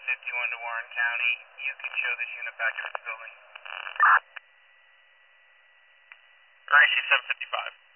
751 to Warren County. You can show this unit back at its building. IC 755.